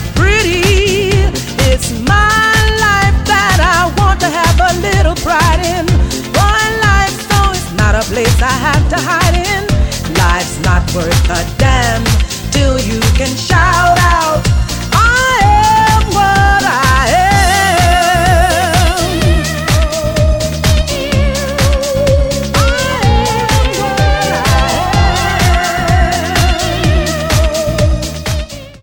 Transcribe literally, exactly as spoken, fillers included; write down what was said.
pretty. It's my life that I want to have a little pride in. Boy, life, so it's not a place I have to hide in. Life's not worth a damn till you can shine.